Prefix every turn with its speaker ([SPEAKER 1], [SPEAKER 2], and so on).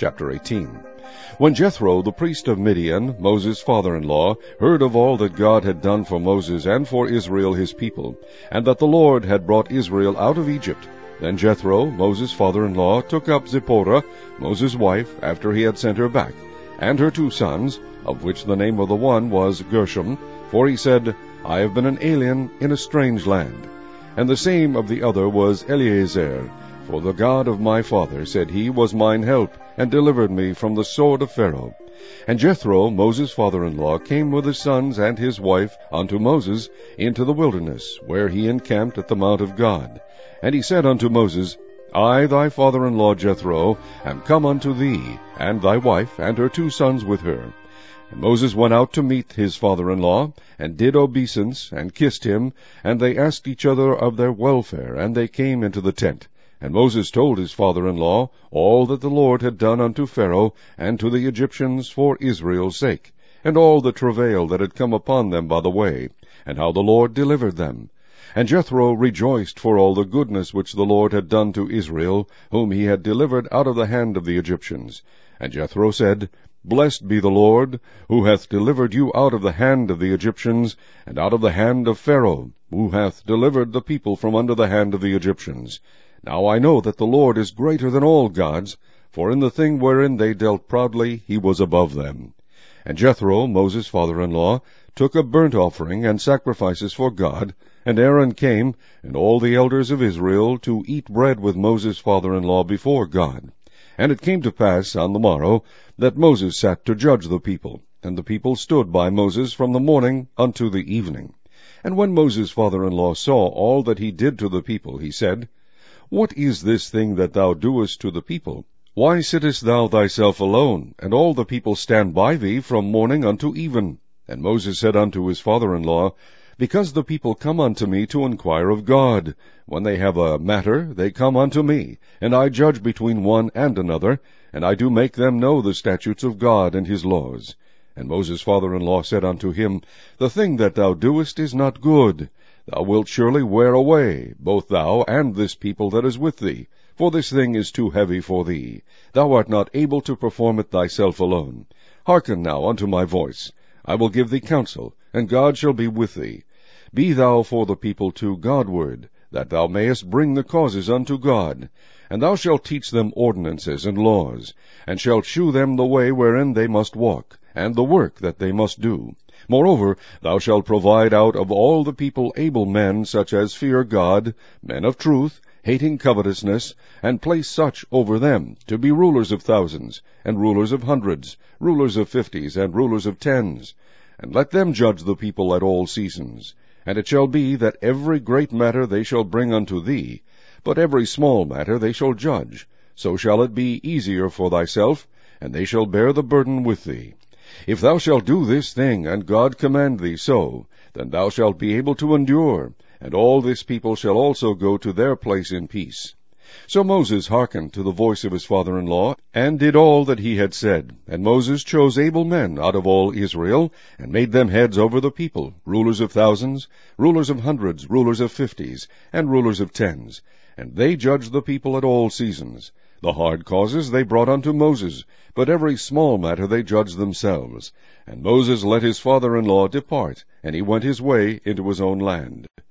[SPEAKER 1] Chapter 18. When Jethro, the priest of Midian, Moses' father-in-law, heard of all that God had done for Moses and for Israel his people, and that the Lord had brought Israel out of Egypt, then Jethro, Moses' father-in-law, took up Zipporah, Moses' wife, after he had sent her back, and her 2 sons, of which the name of the one was Gershom, for he said, I have been an alien in a strange land. And the same of the other was Eleazar, for the God of my father, said he, was mine help, and delivered me from the sword of Pharaoh. And Jethro, Moses' father-in-law, came with his sons and his wife unto Moses into the wilderness, where he encamped at the mount of God. And he said unto Moses, I, thy father-in-law Jethro, am come unto thee, and thy wife, and her 2 sons with her. And Moses went out to meet his father-in-law, and did obeisance, and kissed him, and they asked each other of their welfare, and they came into the tent. And Moses told his father-in-law all that the Lord had done unto Pharaoh and to the Egyptians for Israel's sake, and all the travail that had come upon them by the way, and how the Lord delivered them. And Jethro rejoiced for all the goodness which the Lord had done to Israel, whom he had delivered out of the hand of the Egyptians. And Jethro said, Blessed be the Lord, who hath delivered you out of the hand of the Egyptians, and out of the hand of Pharaoh, who hath delivered the people from under the hand of the Egyptians. Now I know that the Lord is greater than all gods, for in the thing wherein they dealt proudly he was above them. And Jethro, Moses' father-in-law, took a burnt offering and sacrifices for God, and Aaron came, and all the elders of Israel, to eat bread with Moses' father-in-law before God. And it came to pass on the morrow that Moses sat to judge the people, and the people stood by Moses from the morning unto the evening. And when Moses' father-in-law saw all that he did to the people, he said, What is this thing that thou doest to the people? Why sittest thou thyself alone, and all the people stand by thee from morning unto even? And Moses said unto his father-in-law, Because the people come unto me to inquire of God. When they have a matter, they come unto me, and I judge between one and another, and I do make them know the statutes of God and his laws. And Moses' father-in-law said unto him, The thing that thou doest is not good. Thou wilt surely wear away, both thou and this people that is with thee, for this thing is too heavy for thee. Thou art not able to perform it thyself alone. Hearken now unto my voice. I will give thee counsel, and God shall be with thee. Be thou for the people to Godward, that thou mayest bring the causes unto God. And thou shalt teach them ordinances and laws, and shalt shew them the way wherein they must walk, and the work that they must do. Moreover, thou shalt provide out of all the people able men, such as fear God, men of truth, hating covetousness, and place such over them, to be rulers of thousands, and rulers of hundreds, rulers of 50s, and rulers of 10s. And let them judge the people at all seasons. And it shall be that every great matter they shall bring unto thee, but every small matter they shall judge. So shall it be easier for thyself, and they shall bear the burden with thee. If thou shalt do this thing, and God command thee so, then thou shalt be able to endure, and all this people shall also go to their place in peace. So Moses hearkened to the voice of his father-in-law, and did all that he had said. And Moses chose able men out of all Israel, and made them heads over the people, rulers of thousands, rulers of hundreds, rulers of 50s, and rulers of 10s. And they judged the people at all seasons. The hard causes they brought unto Moses, but every small matter they judged themselves. And Moses let his father-in-law depart, and he went his way into his own land.